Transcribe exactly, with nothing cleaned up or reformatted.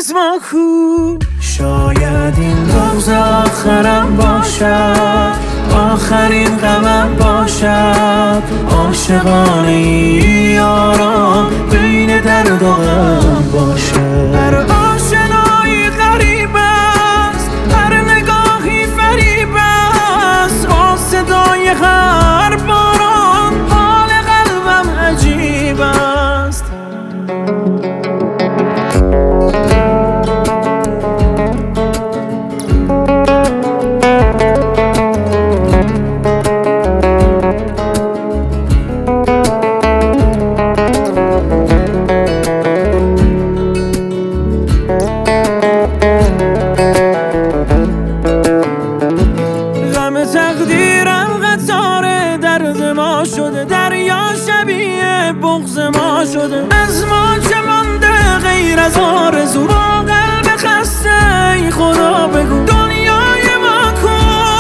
از ما کو. شاید این روز آخرم باشد، آخرین غمم باشد. عاشقانه یارم بین درد و غم باشد. هر آشنایی غریب است، هر نگاهی فریب است. با صدای هر باران حال قلبم عجیب است. تقدیرم قطار درد ما شده، دریا شبیه بغض ما شده. از ما چه مانده غیر از آرزو، با قلب خسته ای خدا بگو.